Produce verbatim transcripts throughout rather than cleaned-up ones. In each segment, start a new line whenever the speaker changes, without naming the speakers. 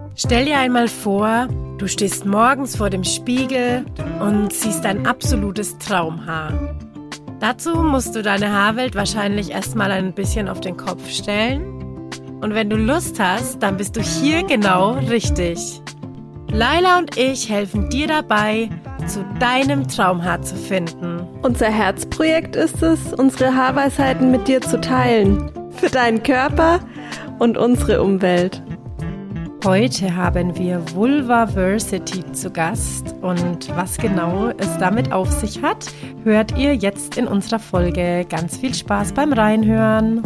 Stell dir einmal vor, du stehst morgens vor dem Spiegel und siehst dein absolutes Traumhaar. Dazu musst du deine Haarwelt wahrscheinlich erstmal ein bisschen auf den Kopf stellen. Und wenn du Lust hast, dann bist du hier genau richtig. Laila und ich helfen dir dabei, zu deinem Traumhaar zu finden.
Unser Herzprojekt ist es, unsere Haarweisheiten mit dir zu teilen. Für deinen Körper und unsere Umwelt.
Heute haben wir Vulvaversity zu Gast und was genau es damit auf sich hat, hört ihr jetzt in unserer Folge. Ganz viel Spaß beim Reinhören.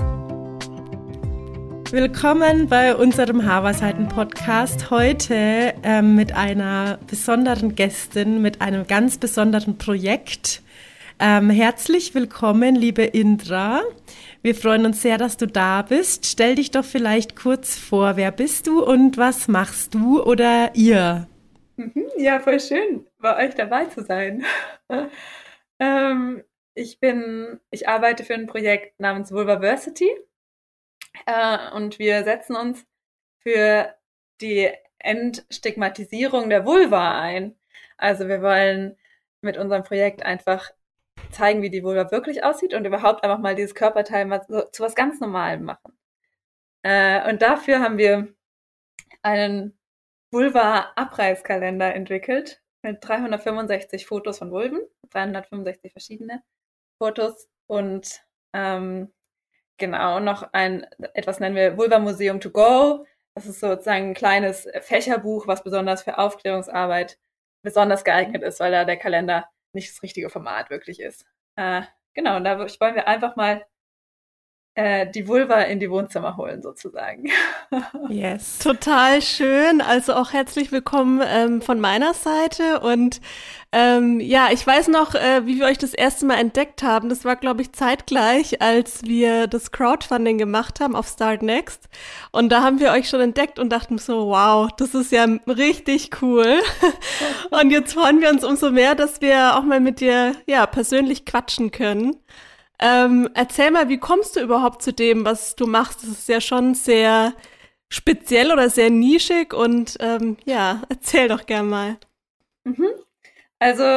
Willkommen bei unserem Haarweisheiten-Podcast. Heute ähm, mit einer besonderen Gästin, mit einem ganz besonderen Projekt. Ähm, herzlich willkommen, liebe Indra. Wir freuen uns sehr, dass du da bist. Stell dich doch vielleicht kurz vor. Wer bist du und was machst du oder ihr?
Ja, voll schön, bei euch dabei zu sein. ähm, ich bin, ich arbeite für ein Projekt namens Vulvaversity äh, und wir setzen uns für die Entstigmatisierung der Vulva ein. Also wir wollen mit unserem Projekt einfach zeigen, wie die Vulva wirklich aussieht und überhaupt einfach mal dieses Körperteil mal so, zu was ganz Normalem machen. Äh, und dafür haben wir einen Vulva-Abreißkalender entwickelt mit dreihundertfünfundsechzig Fotos von Vulven, dreihundertfünfundsechzig verschiedene Fotos und ähm, genau noch ein, etwas nennen wir Vulva Museum to go. Das ist sozusagen ein kleines Fächerbuch, was besonders für Aufklärungsarbeit besonders geeignet ist, weil da der Kalender nicht das richtige Format wirklich ist. Äh, genau, und da wollen wir einfach mal äh, die Vulva in die Wohnzimmer holen, sozusagen.
Yes. Total schön. Also auch herzlich willkommen ähm, von meiner Seite. Und ähm, ja, ich weiß noch, äh, wie wir euch das erste Mal entdeckt haben. Das war, glaube ich, zeitgleich, als wir das Crowdfunding gemacht haben auf Start Next. Und da haben wir euch schon entdeckt und dachten so, wow, das ist ja richtig cool. Und jetzt freuen wir uns umso mehr, dass wir auch mal mit dir ja persönlich quatschen können. Ähm, erzähl mal, wie kommst du überhaupt zu dem, was du machst? Das ist ja schon sehr speziell oder sehr nischig und ähm, ja, erzähl doch gern mal.
Mhm. Also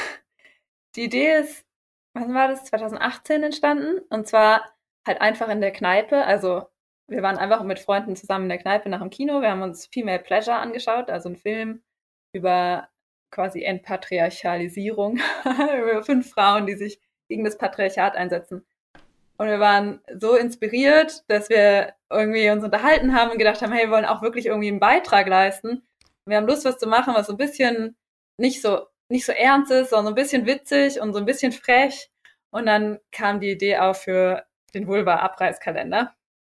die Idee ist, wann war das, zwanzig achtzehn entstanden und zwar halt einfach in der Kneipe, also wir waren einfach mit Freunden zusammen in der Kneipe nach dem Kino, wir haben uns Female Pleasure angeschaut, also ein Film über quasi Entpatriarchalisierung, über fünf Frauen, die sich gegen das Patriarchat einsetzen. Und wir waren so inspiriert, dass wir irgendwie uns unterhalten haben und gedacht haben, hey, wir wollen auch wirklich irgendwie einen Beitrag leisten. Wir haben Lust, was zu machen, was so ein bisschen nicht so, nicht so ernst ist, sondern so ein bisschen witzig und so ein bisschen frech. Und dann kam die Idee auf für den Vulva-Abreißkalender.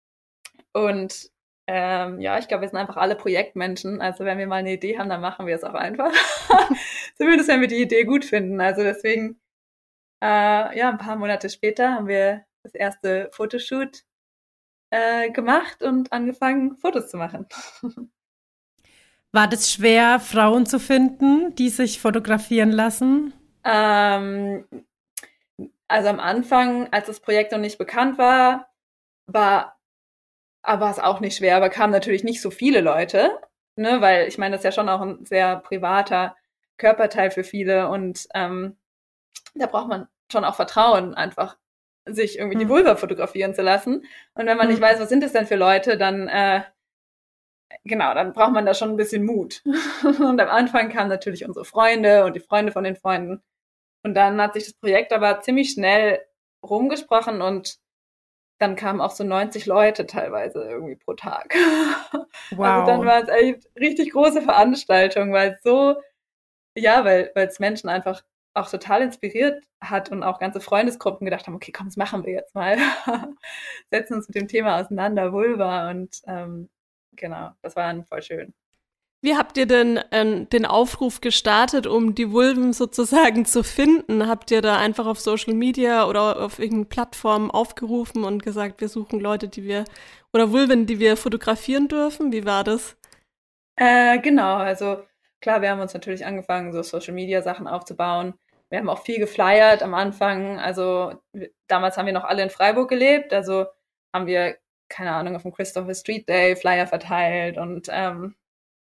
Und ähm, ja, ich glaube, wir sind einfach alle Projektmenschen. Also wenn wir mal eine Idee haben, dann machen wir es auch einfach. Zumindest wenn wir die Idee gut finden. Also deswegen Äh, ja, ein paar Monate später haben wir das erste Fotoshoot äh, gemacht und angefangen, Fotos zu machen.
War das schwer, Frauen zu finden, die sich fotografieren lassen?
Ähm, also am Anfang, als das Projekt noch nicht bekannt war, war aber es auch nicht schwer, aber kamen natürlich nicht so viele Leute, ne, weil ich meine, das ist ja schon auch ein sehr privater Körperteil für viele und ähm, da braucht man schon auch Vertrauen, einfach sich irgendwie die Vulva fotografieren zu lassen. Und wenn man nicht weiß, was sind das denn für Leute, dann äh, genau, dann braucht man da schon ein bisschen Mut. Und am Anfang kamen natürlich unsere Freunde und die Freunde von den Freunden. Und dann hat sich das Projekt aber ziemlich schnell rumgesprochen und dann kamen auch so neunzig Leute teilweise irgendwie pro Tag. Wow. Also dann war es echt richtig große Veranstaltung, weil es so, ja, weil weil es Menschen einfach auch total inspiriert hat und auch ganze Freundesgruppen gedacht haben, okay, komm, das machen wir jetzt mal. Setzen uns mit dem Thema auseinander, Vulva und ähm, genau, das war dann voll schön.
Wie habt ihr denn ähm, den Aufruf gestartet, um die Vulven sozusagen zu finden? Habt ihr da einfach auf Social Media oder auf irgendeinen Plattformen aufgerufen und gesagt, wir suchen Leute, die wir, oder Vulven, die wir fotografieren dürfen? Wie war das?
Äh, genau, also klar, wir haben uns natürlich angefangen, so Social-Media-Sachen aufzubauen. Wir haben auch viel geflyert am Anfang. Also damals haben wir noch alle in Freiburg gelebt. Also haben wir, keine Ahnung, auf dem Christopher Street Day Flyer verteilt und ähm,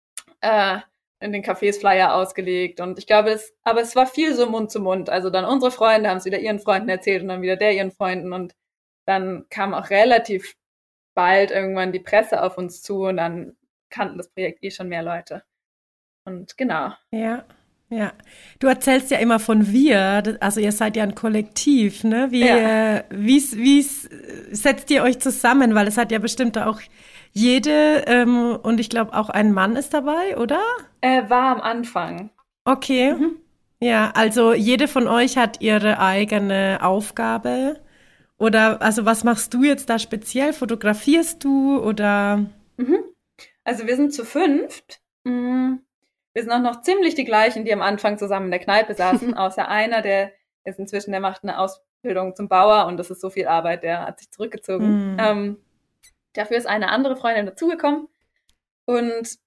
äh, in den Cafés Flyer ausgelegt. Und ich glaube, es, aber es war viel so Mund zu Mund. Also dann unsere Freunde haben es wieder ihren Freunden erzählt und dann wieder der ihren Freunden. Und dann kam auch relativ bald irgendwann die Presse auf uns zu und dann kannten das Projekt eh schon mehr Leute. Und genau.
Ja, ja. Du erzählst ja immer von wir, das- also ihr seid ja ein Kollektiv, ne? Wie,
Ja.
äh, wie's, wie's, äh, setzt ihr euch zusammen? Weil es hat ja bestimmt auch jede, ähm, und ich glaube auch ein Mann ist dabei, oder?
Äh, war am Anfang.
Okay.
Mhm.
Ja, also jede von euch hat ihre eigene Aufgabe. Oder, also was machst du jetzt da speziell? Fotografierst du oder?
Mhm. Also wir sind zu fünft. Mm, Wir sind auch noch ziemlich die gleichen, die am Anfang zusammen in der Kneipe saßen, außer einer, der ist inzwischen, der macht eine Ausbildung zum Bauer und das ist so viel Arbeit, der hat sich zurückgezogen.
Mm.
Ähm, dafür ist eine andere Freundin dazugekommen und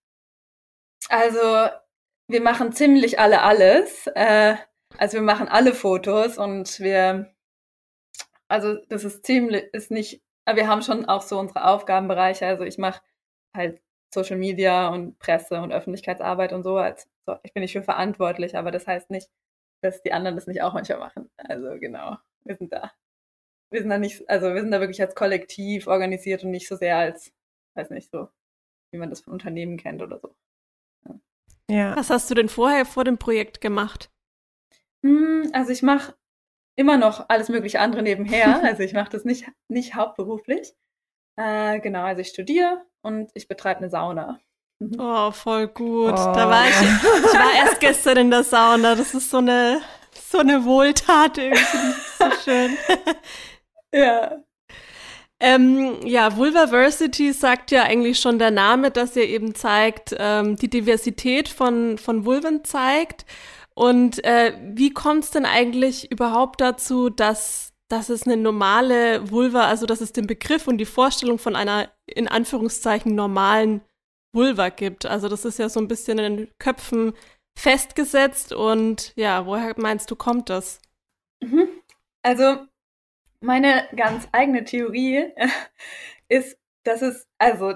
also wir machen ziemlich alle alles. Äh, also wir machen alle Fotos und wir, also das ist ziemlich, ist nicht, aber wir haben schon auch so unsere Aufgabenbereiche. Also ich mache halt Social Media und Presse und Öffentlichkeitsarbeit und so. Als, so. Ich bin nicht für verantwortlich, aber das heißt nicht, dass die anderen das nicht auch manchmal machen. Also genau, wir sind da. Wir sind da nicht, also wir sind da wirklich als Kollektiv organisiert und nicht so sehr als, weiß nicht, so, wie man das von Unternehmen kennt oder so.
Ja.
Was hast du denn vorher vor dem Projekt gemacht?
Hm, also ich mache immer noch alles mögliche andere nebenher. Also ich mache das nicht, nicht hauptberuflich. Äh, genau, also ich studiere und ich betreibe eine Sauna. Mhm.
Oh, voll gut.
Oh.
Da war ich, ich war erst gestern in der Sauna. Das ist so eine, so eine Wohltat irgendwie. So schön.
Ja.
Ähm, ja, Vulvaversity sagt ja eigentlich schon der Name, dass er eben zeigt, ähm, die Diversität von, von Vulven zeigt. Und äh, wie kommt es denn eigentlich überhaupt dazu, dass, dass es eine normale Vulva, also dass es den Begriff und die Vorstellung von einer in Anführungszeichen normalen Vulva gibt? Also das ist ja so ein bisschen in den Köpfen festgesetzt. Und ja, woher meinst du, kommt das?
Mhm. Also meine ganz eigene Theorie ist, dass es, also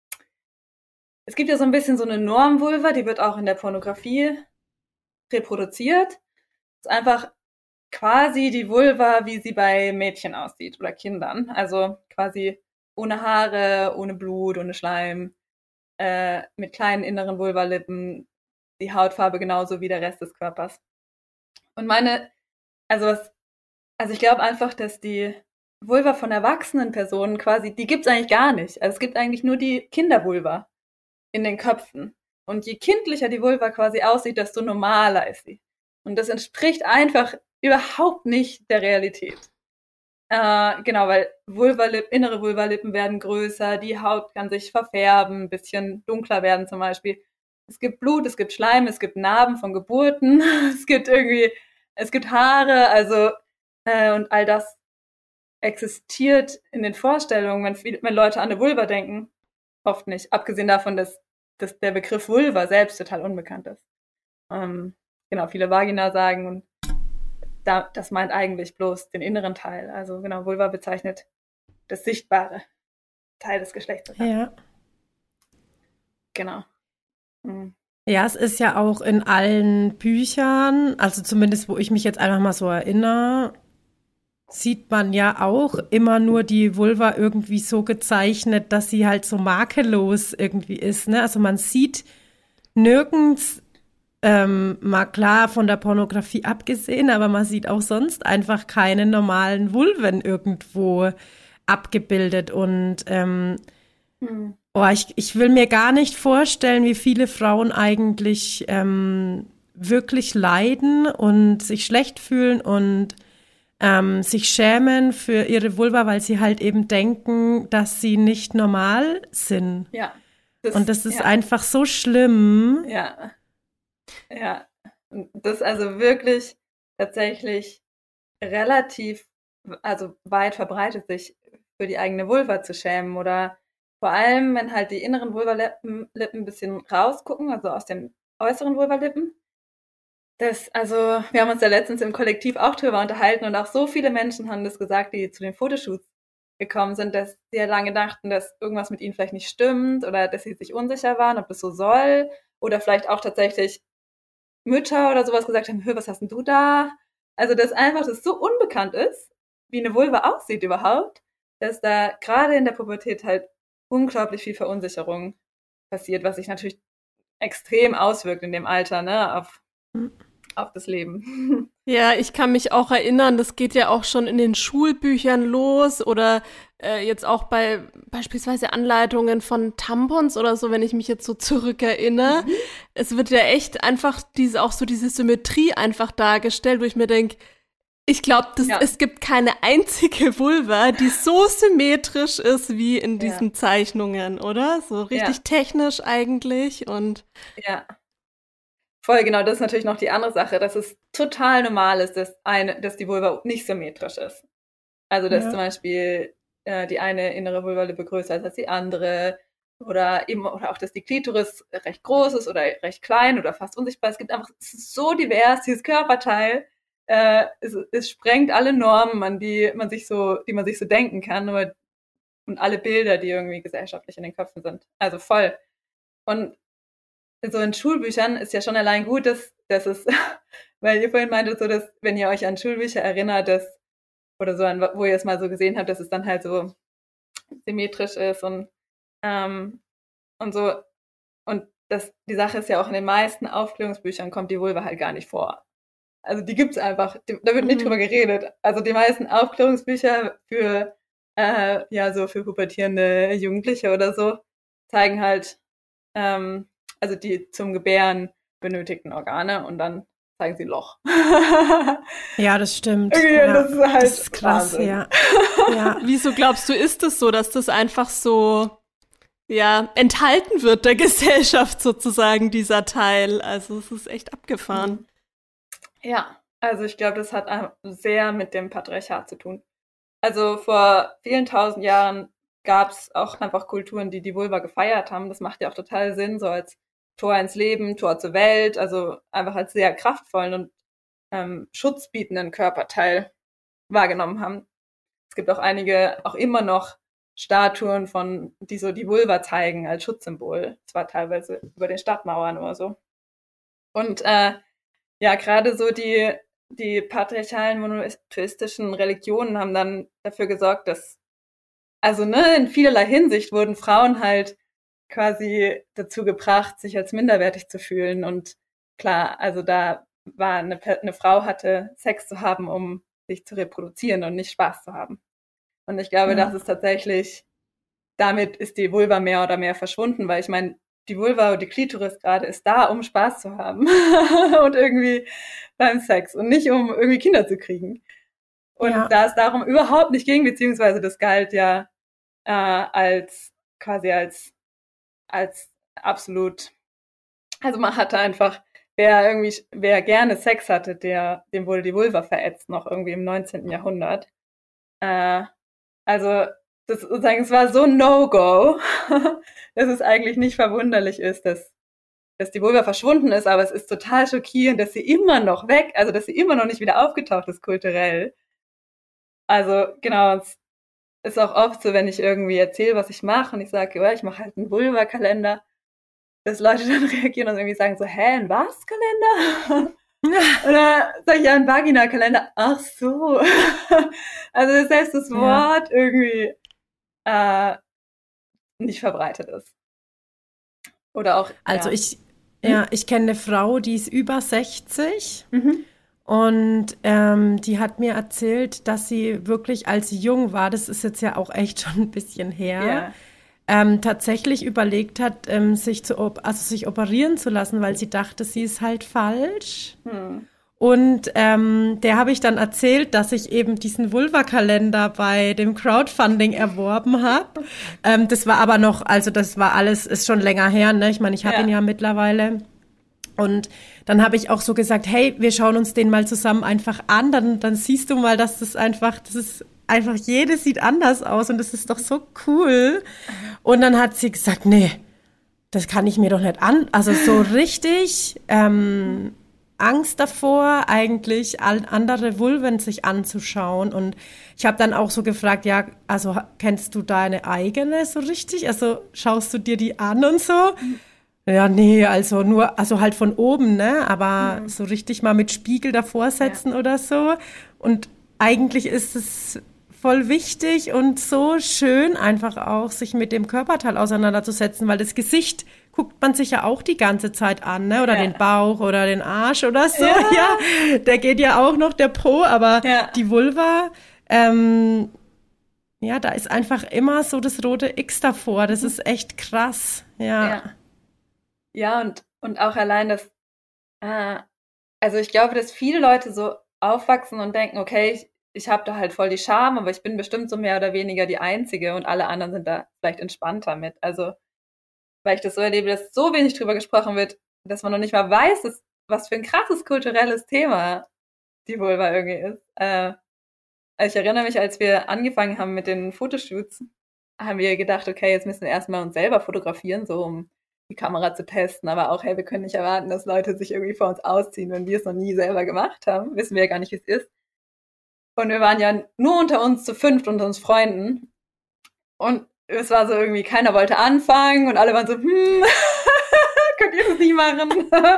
es gibt ja so ein bisschen so eine Normvulva, die wird auch in der Pornografie reproduziert. Das ist einfach quasi die Vulva, wie sie bei Mädchen aussieht oder Kindern. Also quasi ohne Haare, ohne Blut, ohne Schleim, äh, mit kleinen inneren Vulvalippen, die Hautfarbe genauso wie der Rest des Körpers. Und meine, also was, also ich glaube einfach, dass die Vulva von erwachsenen Personen quasi, die gibt's eigentlich gar nicht. Also es gibt eigentlich nur die Kindervulva in den Köpfen. Und je kindlicher die Vulva quasi aussieht, desto normaler ist sie. Und das entspricht einfach überhaupt nicht der Realität. Äh, genau, weil Vulvalip, innere Vulvalippen werden größer, die Haut kann sich verfärben, ein bisschen dunkler werden zum Beispiel. Es gibt Blut, es gibt Schleim, es gibt Narben von Geburten, es gibt irgendwie, es gibt Haare, also äh, und all das existiert in den Vorstellungen, wenn, viel, wenn Leute an eine Vulva denken, oft nicht. Abgesehen davon, dass, dass der Begriff Vulva selbst total unbekannt ist. Ähm, genau, viele Vagina sagen und da, das meint eigentlich bloß den inneren Teil. Also genau, Vulva bezeichnet das sichtbare Teil des Geschlechts.
Ja.
Genau. Mhm.
Ja, es ist ja auch in allen Büchern, also zumindest wo ich mich jetzt einfach mal so erinnere, sieht man ja auch immer nur die Vulva irgendwie so gezeichnet, dass sie halt so makellos irgendwie ist, ne? Also man sieht nirgends, ähm, mal klar von der Pornografie abgesehen, aber man sieht auch sonst einfach keine normalen Vulven irgendwo abgebildet und ähm,
Mhm.
oh, ich, ich will mir gar nicht vorstellen, wie viele Frauen eigentlich ähm, wirklich leiden und sich schlecht fühlen und ähm, sich schämen für ihre Vulva, weil sie halt eben denken, dass sie nicht normal sind.
Ja.
Und das ist
ja.
einfach so schlimm.
Ja. Ja. Und das ist also wirklich tatsächlich relativ, also weit verbreitet, sich für die eigene Vulva zu schämen oder vor allem, wenn halt die inneren Vulvalippen Lippen ein bisschen rausgucken, also aus den äußeren Vulvalippen. Das, also, wir haben uns ja letztens im Kollektiv auch drüber unterhalten und auch so viele Menschen haben das gesagt, die zu den Fotoshoots gekommen sind, dass sie ja lange dachten, dass irgendwas mit ihnen vielleicht nicht stimmt oder dass sie sich unsicher waren, ob das so soll oder vielleicht auch tatsächlich Mütter oder sowas gesagt haben, hör, was hast denn du da? Also, dass einfach das so unbekannt ist, wie eine Vulva aussieht überhaupt, dass da gerade in der Pubertät halt unglaublich viel Verunsicherung passiert, was sich natürlich extrem auswirkt in dem Alter, ne, auf, auf das Leben.
Ja, ich kann mich auch erinnern, das geht ja auch schon in den Schulbüchern los oder äh, jetzt auch bei beispielsweise Anleitungen von Tampons oder so, wenn ich mich jetzt so zurückerinnere. Mhm. Es wird ja echt einfach diese auch so diese Symmetrie einfach dargestellt, wo ich mir denke, ich glaube, ja. es gibt keine einzige Vulva, die so symmetrisch ist wie in diesen ja. Zeichnungen, oder? So richtig ja. technisch eigentlich und
ja. Voll, genau, das ist natürlich noch die andere Sache, dass es total normal ist, dass, eine, dass die Vulva nicht symmetrisch ist. Also, dass ja. zum Beispiel äh, die eine innere Vulvalippe größer ist als die andere oder eben oder auch, dass die Klitoris recht groß ist oder recht klein oder fast unsichtbar. Es gibt einfach, es ist so divers, dieses Körperteil, äh, es, es sprengt alle Normen, an die man sich so, die man sich so denken kann, aber, und alle Bilder, die irgendwie gesellschaftlich in den Köpfen sind. Also voll. Und so in Schulbüchern ist ja schon allein gut, dass, dass es, weil ihr vorhin meintet, so, dass, wenn ihr euch an Schulbücher erinnert, dass, oder so an, wo ihr es mal so gesehen habt, dass es dann halt so symmetrisch ist und, ähm, und so. Und das, die Sache ist ja auch, in den meisten Aufklärungsbüchern kommt die Vulva halt gar nicht vor. Also die gibt's einfach, die, da wird nicht mhm. drüber geredet. Also die meisten Aufklärungsbücher für, äh, ja, so für pubertierende Jugendliche oder so, zeigen halt, ähm, also die zum Gebären benötigten Organe und dann zeigen sie Loch.
Ja, das stimmt.
Ja, das ist halt
das ist krass, Wahnsinn. Ja.
Ja. Wieso glaubst du, ist es so, dass das einfach so, ja, enthalten wird der Gesellschaft sozusagen, dieser Teil? Also es ist echt abgefahren.
Ja, also ich glaube, das hat sehr mit dem Patriarchat zu tun. Also vor vielen tausend Jahren gab es auch einfach Kulturen, die die Vulva gefeiert haben. Das macht ja auch total Sinn, so als Tor ins Leben, Tor zur Welt, also einfach als sehr kraftvollen und ähm, schutzbietenden Körperteil wahrgenommen haben. Es gibt auch einige, auch immer noch Statuen von, die so die Vulva zeigen als Schutzsymbol. Zwar teilweise über den Stadtmauern oder so. Und äh, ja, gerade so die, die patriarchalen monotheistischen Religionen haben dann dafür gesorgt, dass, also ne, in vielerlei Hinsicht wurden Frauen halt quasi dazu gebracht, sich als minderwertig zu fühlen. Und klar, also da war eine, eine Frau hatte Sex zu haben, um sich zu reproduzieren und nicht Spaß zu haben. Und ich glaube, ja. das ist tatsächlich, damit ist die Vulva mehr oder mehr verschwunden, weil ich meine, die Vulva und die Klitoris gerade ist da, um Spaß zu haben und irgendwie beim Sex und nicht, um irgendwie Kinder zu kriegen. Und ja. da es darum überhaupt nicht ging, beziehungsweise das galt ja äh, als quasi als als absolut, also man hatte einfach, wer irgendwie, wer gerne Sex hatte, der, dem wurde die Vulva verätzt, noch irgendwie im neunzehnten Jahrhundert. Äh, also, das sozusagen, es war so No-Go, dass es eigentlich nicht verwunderlich ist, dass, dass die Vulva verschwunden ist, aber es ist total schockierend, dass sie immer noch weg, also dass sie immer noch nicht wieder aufgetaucht ist, kulturell. Also, genau, es ist auch oft so, wenn ich irgendwie erzähle, was ich mache und ich sage, ja, ich mache halt einen Vulva-Kalender, dass Leute dann reagieren und irgendwie sagen so, hä, ein was-Kalender? Oder sag ich, ja, ein Vagina-Kalender. Ach so. Also selbst das Wort ja. irgendwie äh, nicht verbreitet ist. Oder auch,
Also
ja.
ich, ja, ich kenne eine Frau, die ist über sechzig.
Mhm.
Und ähm, die hat mir erzählt, dass sie wirklich, als sie jung war, das ist jetzt ja auch echt schon ein bisschen her,
Yeah.
ähm, tatsächlich überlegt hat, ähm, sich zu op- also sich operieren zu lassen, weil sie dachte, sie ist halt falsch.
Hm.
Und ähm, der habe ich dann erzählt, dass ich eben diesen Vulva-Kalender bei dem Crowdfunding erworben habe. ähm, das war aber noch, also das war alles, ist schon länger her, ne? Ich meine, ich habe
Ja.
ihn ja mittlerweile. Und dann habe ich auch so gesagt, hey, wir schauen uns den mal zusammen einfach an, dann, dann siehst du mal, dass das einfach, das ist einfach, jedes sieht anders aus und das ist doch so cool. Und dann hat sie gesagt, nee, das kann ich mir doch nicht an, also so richtig ähm, Angst davor, eigentlich all andere Vulven sich anzuschauen. Und ich habe dann auch so gefragt, ja, also kennst du deine eigene so richtig? Also schaust du dir die an und so? Ja, nee, also nur, also halt von oben, ne? Aber
Mhm.
so richtig mal mit Spiegel davor
Ja.
setzen oder so. Und eigentlich ist es voll wichtig und so schön, einfach auch sich mit dem Körperteil auseinanderzusetzen, weil das Gesicht guckt man sich ja auch die ganze Zeit an, ne? Oder den
Ja.
Bauch oder den Arsch oder so,
Ja.
ja. Der geht ja auch noch, der Po, aber
Ja.
die Vulva, ähm, ja, da ist einfach immer so das rote X davor. Das ist echt krass, ja.
Ja. Ja, und, und auch allein das, äh, also ich glaube, dass viele Leute so aufwachsen und denken, okay, ich, ich habe da halt voll die Scham, aber ich bin bestimmt so mehr oder weniger die Einzige und alle anderen sind da vielleicht entspannter mit. Also, weil ich das so erlebe, dass so wenig drüber gesprochen wird, dass man noch nicht mal weiß, dass, was für ein krasses kulturelles Thema die Vulva irgendwie ist. Äh, also ich erinnere mich, als wir angefangen haben mit den Fotoshoots, haben wir gedacht, okay, jetzt müssen wir erstmal uns selber fotografieren, so um die Kamera zu testen, aber auch, hey, wir können nicht erwarten, dass Leute sich irgendwie vor uns ausziehen, wenn wir es noch nie selber gemacht haben. Wissen wir ja gar nicht, wie es ist. Und wir waren ja nur unter uns zu fünft, unter uns Freunden. Und es war so irgendwie, keiner wollte anfangen und alle waren so, hm, könnt ihr das nicht machen?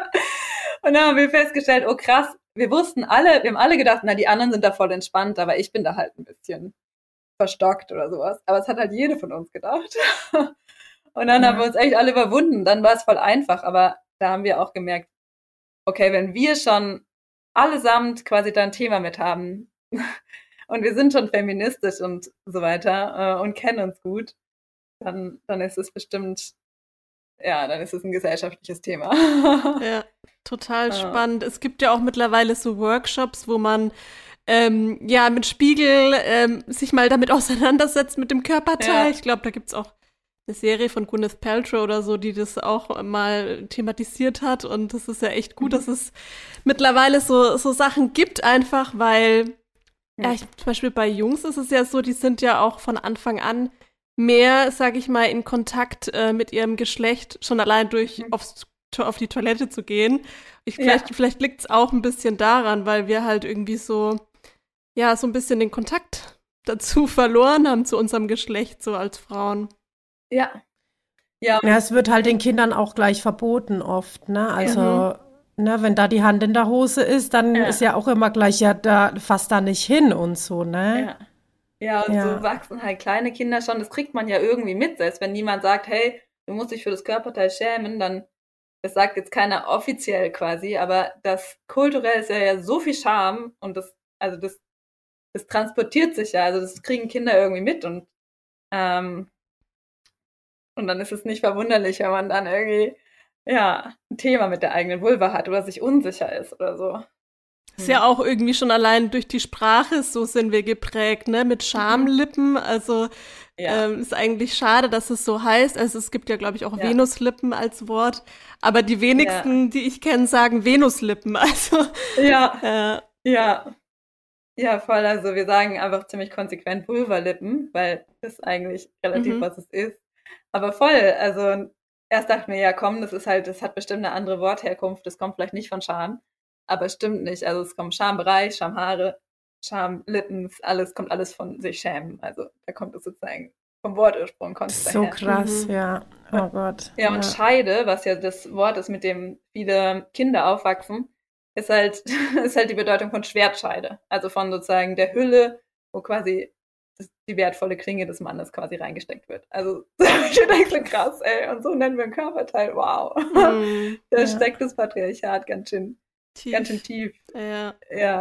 Und dann haben wir festgestellt, oh krass, wir wussten alle, wir haben alle gedacht, na, die anderen sind da voll entspannt, aber ich bin da halt ein bisschen verstockt oder sowas. Aber es hat halt jede von uns gedacht. Und dann
Ja.
haben wir uns echt alle überwunden. Dann war es voll einfach. Aber da haben wir auch gemerkt, okay, wenn wir schon allesamt quasi da ein Thema mit haben und wir sind schon feministisch und so weiter äh, und kennen uns gut, dann, dann ist es bestimmt, ja, dann ist es ein gesellschaftliches Thema.
Ja, total
Ja.
spannend. Es gibt ja auch mittlerweile so Workshops, wo man ähm, ja mit Spiegel ähm, sich mal damit auseinandersetzt mit dem Körperteil.
Ja.
Ich glaube, da gibt's auch eine Serie von Gwyneth Paltrow oder so, die das auch mal thematisiert hat. Und das ist ja echt gut,
Mhm.
dass es mittlerweile so, so Sachen gibt, einfach weil, ja,
Ja.
ich, zum Beispiel bei Jungs ist es ja so, die sind ja auch von Anfang an mehr, sag ich mal, in Kontakt äh, mit ihrem Geschlecht, schon allein durch
Mhm.
aufs, to- auf die Toilette zu gehen. Ich,
Ja.
vielleicht vielleicht liegt es auch ein bisschen daran, weil wir halt irgendwie so, ja, so ein bisschen den Kontakt dazu verloren haben zu unserem Geschlecht, so als Frauen.
Ja. Ja,
Ja, es wird halt den Kindern auch gleich verboten oft, ne? Also, ne, wenn da die Hand in der Hose ist, dann
Ja.
ist ja auch immer gleich, ja, da fasst da nicht hin und so, ne?
ja. Ja, und
Ja.
so wachsen halt kleine Kinder schon, das kriegt man ja irgendwie mit, selbst wenn niemand sagt, hey, du musst dich für das Körperteil schämen, dann, das sagt jetzt keiner offiziell quasi, aber das kulturell ist ja, ja so viel Scham und das, also das, das transportiert sich ja, also das kriegen Kinder irgendwie mit und, ähm, und dann ist es nicht verwunderlich, wenn man dann irgendwie, ja, ein Thema mit der eigenen Vulva hat oder sich unsicher ist oder so.
Ist ja auch irgendwie schon allein durch die Sprache, so sind wir geprägt, ne, mit Schamlippen. Also
Ja.
ähm, ist eigentlich schade, dass es so heißt. Also es gibt ja, glaube ich, auch
Ja.
Venuslippen als Wort. Aber die wenigsten, die ich kenne, sagen Venuslippen. Also
Ja,
äh,
ja. Ja, voll. Also wir sagen einfach ziemlich konsequent Vulvalippen, weil das eigentlich relativ
Mhm.
was es ist. Aber voll, also erst dachten wir, ja komm, das ist halt, das hat bestimmt eine andere Wortherkunft, das kommt vielleicht nicht von Scham, aber es stimmt nicht. Also es kommt Schambereich, Schamhaare, Schamlippen, alles kommt alles von sich schämen. Also da kommt es sozusagen vom Wortursprung kommt es
So
daher.
krass,
Mhm.
ja. Oh Gott.
Ja, und Scheide, was ja das Wort ist, mit dem viele Kinder aufwachsen, ist halt, ist halt die Bedeutung von Schwertscheide. Also von sozusagen der Hülle, wo quasi das, die wertvolle Klinge des Mannes quasi reingesteckt wird. Also ich denke so krass, ey, und so nennen wir ein Körperteil, wow.
Mhm.
Da
Ja.
steckt das Patriarchat ganz schön,
Tief.
ganz schön tief.
Ja.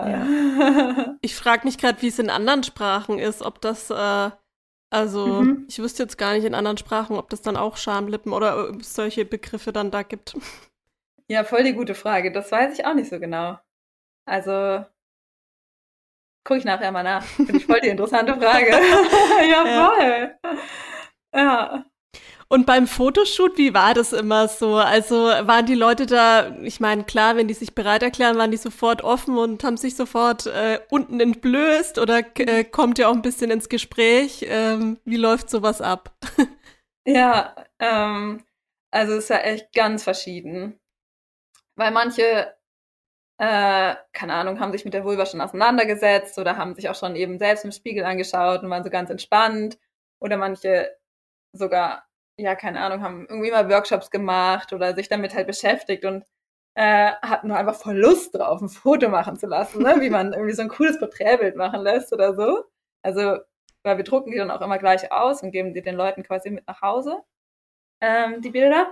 Ja.
Ich frage mich gerade, wie es in anderen Sprachen ist, ob das, äh, also
Mhm.
ich wüsste jetzt gar nicht in anderen Sprachen, ob das dann auch Schamlippen oder äh, solche Begriffe dann da gibt.
Ja, voll die gute Frage. Das weiß ich auch nicht so genau. Also gucke ich nachher mal nach. Finde ich voll die interessante Frage. Ja, voll. Ja.
Und beim Fotoshoot, wie war das immer so? Also waren die Leute da, ich meine, klar, wenn die sich bereit erklären, waren die sofort offen und haben sich sofort äh, unten entblößt oder äh, kommt ihr auch ein bisschen ins Gespräch? Ähm, wie läuft sowas ab?
Ja, ähm, also es ist ja echt ganz verschieden. Weil manche, äh, keine Ahnung, haben sich mit der Vulva schon auseinandergesetzt oder haben sich auch schon eben selbst im Spiegel angeschaut und waren so ganz entspannt. Oder manche sogar ja, keine Ahnung, haben irgendwie mal Workshops gemacht oder sich damit halt beschäftigt und äh, hatten nur einfach voll Lust drauf, ein Foto machen zu lassen, ne? Wie man irgendwie so ein cooles Porträtbild machen lässt oder so. Also, weil wir drucken die dann auch immer gleich aus und geben die den Leuten quasi mit nach Hause, ähm, die Bilder.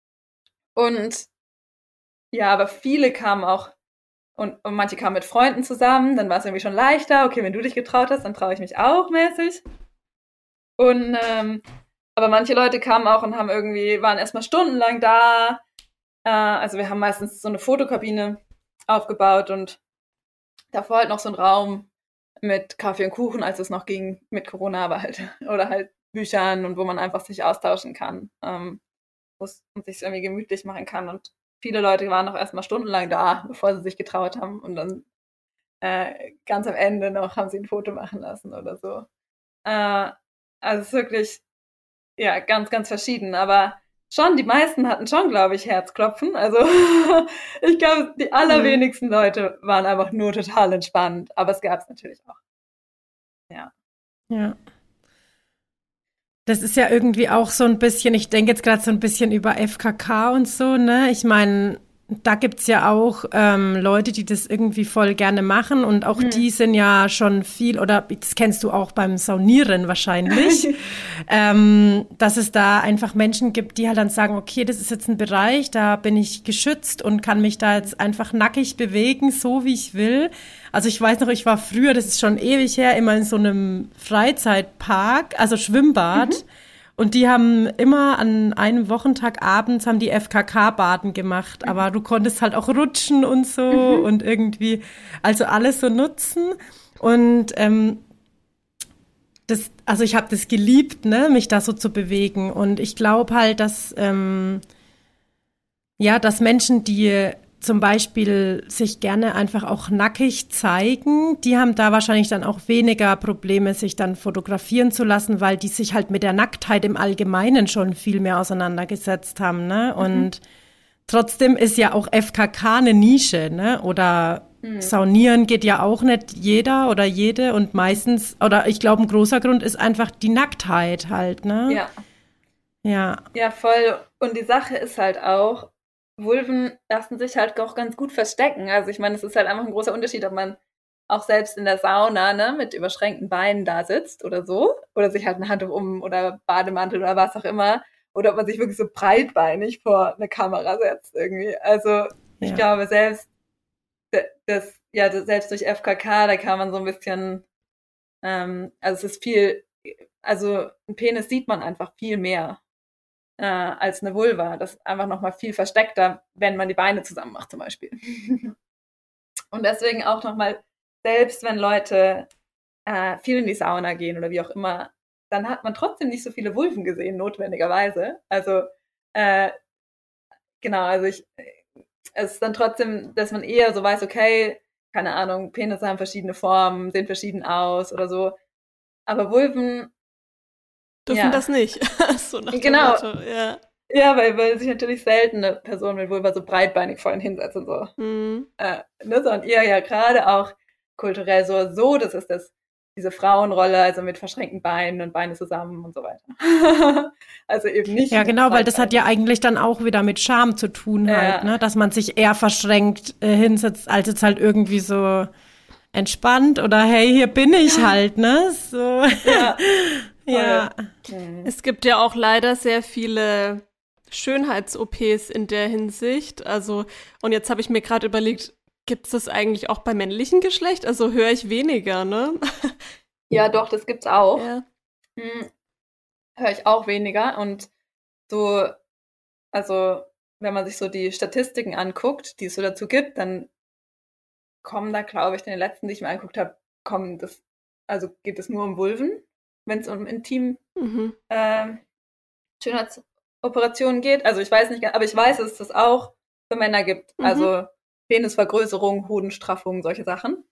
Und ja, aber viele kamen auch, und, und manche kamen mit Freunden zusammen, dann war es irgendwie schon leichter, okay, wenn du dich getraut hast, dann traue ich mich auch mäßig. Und ähm, aber manche Leute kamen auch und haben irgendwie, waren erstmal stundenlang da. Äh, also wir haben meistens so eine Fotokabine aufgebaut und davor halt noch so ein Raum mit Kaffee und Kuchen, als es noch ging mit Corona, aber halt, oder halt Büchern und wo man einfach sich austauschen kann, ähm, wo es und sich irgendwie gemütlich machen kann. Und viele Leute waren auch erstmal stundenlang da, bevor sie sich getraut haben. Und dann äh, ganz am Ende noch haben sie ein Foto machen lassen oder so. Äh, also es ist wirklich, ja, ganz, ganz verschieden. Aber schon, die meisten hatten schon, glaube ich, Herzklopfen. Also ich glaube, die allerwenigsten Leute waren einfach nur total entspannt. Aber es gab es natürlich auch. Ja.
Ja. Das ist ja irgendwie auch so ein bisschen, ich denke jetzt gerade so ein bisschen über F K K und so, ne? Ich meine, da gibt's ja auch ähm, Leute, die das irgendwie voll gerne machen und auch
Mhm.
die sind ja schon viel, oder das kennst du auch beim Saunieren wahrscheinlich, ähm, dass es da einfach Menschen gibt, die halt dann sagen, okay, das ist jetzt ein Bereich, da bin ich geschützt und kann mich da jetzt einfach nackig bewegen, so wie ich will. Also ich weiß noch, ich war früher, das ist schon ewig her, immer in so einem Freizeitpark, also Schwimmbad.
Mhm.
Und die haben immer an einem Wochentag abends haben die F K K-Baden gemacht. Aber du konntest halt auch rutschen und so
Mhm.
und irgendwie, also alles so nutzen. Und ähm, das, also ich habe das geliebt, ne, mich da so zu bewegen. Und ich glaube halt, dass ähm, ja, dass Menschen, die zum Beispiel sich gerne einfach auch nackig zeigen, die haben da wahrscheinlich dann auch weniger Probleme, sich dann fotografieren zu lassen, weil die sich halt mit der Nacktheit im Allgemeinen schon viel mehr auseinandergesetzt haben, ne? Und trotzdem ist ja auch F K K eine Nische, ne? Oder
Mhm.
Saunieren geht ja auch nicht jeder oder jede und meistens, oder ich glaube, ein großer Grund ist einfach die Nacktheit halt, ne?
Ja.
Ja.
Ja, voll. Und die Sache ist halt auch, Vulven lassen sich halt auch ganz gut verstecken. Also ich meine, es ist halt einfach ein großer Unterschied, ob man auch selbst in der Sauna, ne, mit überschränkten Beinen da sitzt oder so, oder sich halt ein Handtuch um oder Bademantel oder was auch immer, oder ob man sich wirklich so breitbeinig vor eine Kamera setzt irgendwie. Also ich
Ja.
glaube, selbst d- das, ja, das, selbst durch F K K, da kann man so ein bisschen, ähm, also es ist viel, also ein Penis sieht man einfach viel mehr äh, als eine Vulva. Das ist einfach nochmal viel versteckter, wenn man die Beine zusammen macht zum Beispiel. Und deswegen auch nochmal, selbst wenn Leute äh, viel in die Sauna gehen oder wie auch immer, dann hat man trotzdem nicht so viele Vulven gesehen, notwendigerweise. Also äh, genau, also ich, es ist dann trotzdem, dass man eher so weiß, okay, keine Ahnung, Penisse haben verschiedene Formen, sehen verschieden aus oder so. Aber Vulven,
Dürfen
ja,
das nicht. So nach dem
genau.
Motto, ja.
Ja, weil, weil sich natürlich selten eine Person mit Vulva so breitbeinig vorhin hinsetzt und so.
Mhm.
Äh, ne, sondern eher ja gerade auch kulturell so, so, das ist das, diese Frauenrolle, also mit verschränkten Beinen und Beine zusammen und so weiter. Also eben nicht
Ja,
mit
genau, weil das hat ja
breitbeinig.
eigentlich dann auch wieder mit Scham zu tun halt, ne?
Ja,
Dass man sich eher verschränkt äh, hinsetzt, als jetzt halt irgendwie so entspannt oder hey, hier bin ich halt, ne? So.
ja,
Ja.
voll. Mhm.
Es gibt ja auch leider sehr viele Schönheits-O Ps in der Hinsicht. Also, und jetzt habe ich mir gerade überlegt, gibt es das eigentlich auch beim männlichen Geschlecht? Also höre ich weniger, ne?
Ja, doch, das gibt's auch.
Ja.
Hm, höre ich auch weniger. Und so, also, wenn man sich so die Statistiken anguckt, die es so dazu gibt, dann kommen da, glaube ich, in den letzten, die ich mir angeguckt habe, kommen das, also geht es nur um Vulven, wenn es um intim
Mhm.
äh, Schönheitsoperationen geht. Also ich weiß nicht, aber ich weiß, dass es das auch für Männer gibt.
Mhm.
Also Penisvergrößerung, Hodenstraffung, solche Sachen.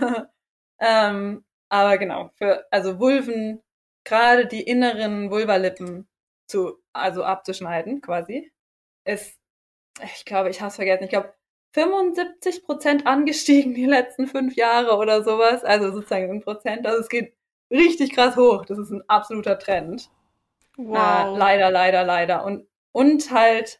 ähm, aber genau, für also Vulven, gerade die inneren Vulvalippen zu, also abzuschneiden quasi, ist, ich glaube, ich habe es vergessen, ich glaube fünfundsiebzig Prozent angestiegen die letzten fünf Jahre oder sowas. Also sozusagen in Prozent. Also es geht richtig krass hoch. Das ist ein absoluter Trend.
Wow.
Äh, leider, leider, leider. Und, und halt,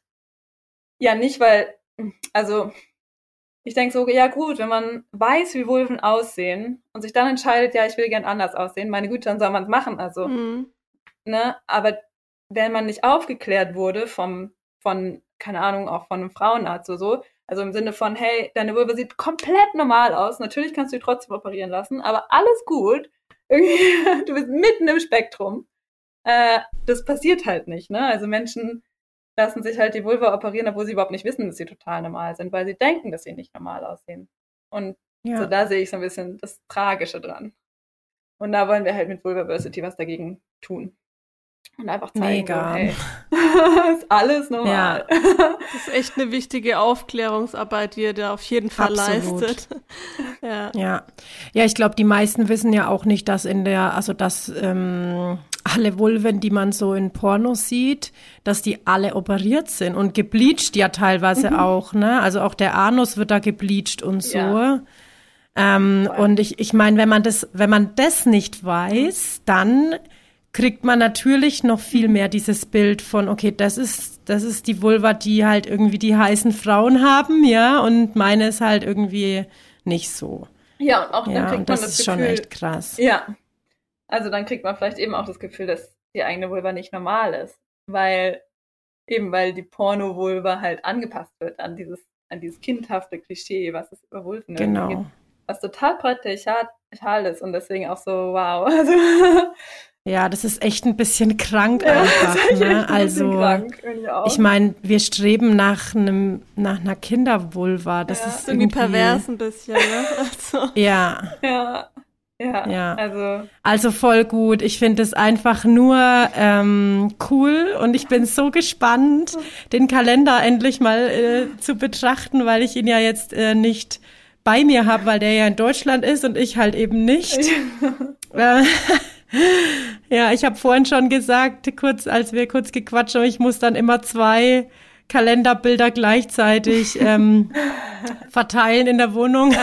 ja nicht, weil, also ich denke so, ja gut, wenn man weiß, wie Vulven aussehen und sich dann entscheidet, ja, ich will gern anders aussehen, meine Güte, dann soll man es machen, also,
Mhm.
ne, aber wenn man nicht aufgeklärt wurde vom, von, keine Ahnung, auch von einem Frauenarzt oder so, also im Sinne von, hey, deine Vulva sieht komplett normal aus, natürlich kannst du die trotzdem operieren lassen, aber alles gut, irgendwie, du bist mitten im Spektrum, äh, das passiert halt nicht, ne, also Menschen lassen sich halt die Vulva operieren, obwohl sie überhaupt nicht wissen, dass sie total normal sind, weil sie denken, dass sie nicht normal aussehen. Und
Ja.
so da sehe ich so ein bisschen das Tragische dran. Und da wollen wir halt mit Vulvaversity was dagegen tun. Und einfach zeigen,
Mega.
so, hey, ist alles normal.
Das ist echt eine wichtige Aufklärungsarbeit, die ihr da auf jeden Fall
Absolut.
leistet. Ja.
Ja, ja, ich glaube, die meisten wissen ja auch nicht, dass in der, also dass ähm, alle Vulven, die man so in Pornos sieht, dass die alle operiert sind und gebleached ja teilweise
Mhm.
auch, ne? Also auch der Anus wird da gebleached und so.
Ja.
Ähm,
Voll.
und ich, ich meine, wenn man das, wenn man das nicht weiß, dann kriegt man natürlich noch viel mehr dieses Bild von, okay, das ist, das ist die Vulva, die halt irgendwie die heißen Frauen haben, ja, und meine ist halt irgendwie nicht so.
Ja, und auch dann
Ja,
kriegt
und
man
das
das
ist
Gefühl,
schon echt krass.
ja, also dann kriegt man vielleicht eben auch das Gefühl, dass die eigene Vulva nicht normal ist, weil eben weil die Porno-Vulva halt angepasst wird an dieses an dieses kindhafte Klischee, was es über Vulven irgendwie
Genau.
gibt, was total patriarchal ist und deswegen auch so wow. Also
Ja, das ist echt ein bisschen krank
ja,
einfach,
das ist echt
ne?
ein bisschen
Also,
krank, finde ich auch.
ich meine, wir streben nach einem, nach einer Kindervulva. Das
Ja.
ist
Irgendwie
irgendwie
pervers ein bisschen, ne? Also,
Ja,
ja, ja,
Ja.
also
also voll gut. Ich finde es einfach nur ähm, cool und ich bin so gespannt, den Kalender endlich mal äh, zu betrachten, weil ich ihn ja jetzt äh, nicht bei mir habe, weil der ja in Deutschland ist und ich halt eben nicht. Äh, ja, ich habe vorhin schon gesagt, kurz, als wir kurz gequatscht haben, ich muss dann immer zwei Kalenderbilder gleichzeitig ähm, verteilen in der Wohnung.